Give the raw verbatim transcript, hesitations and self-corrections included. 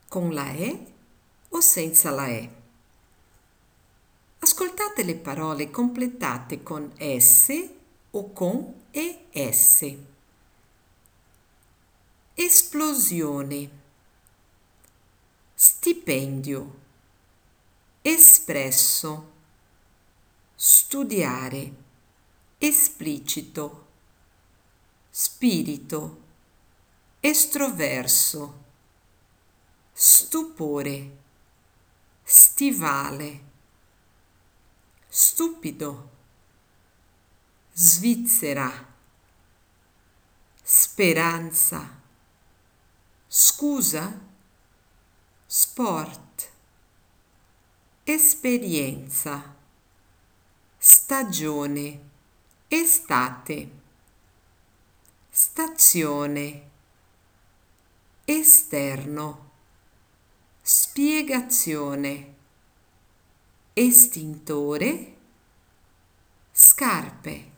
con la E o senza la E. Ascoltate le parole completate con S o con E S. Esplosione, stipendio, espresso, studiare, esplicito, spirito, estroverso, stupore, stivale, stupido, Svizzera, speranza, scusa, sport, esperienza, stagione, estate, stazione, esterno, spiegazione, estintore, scarpe.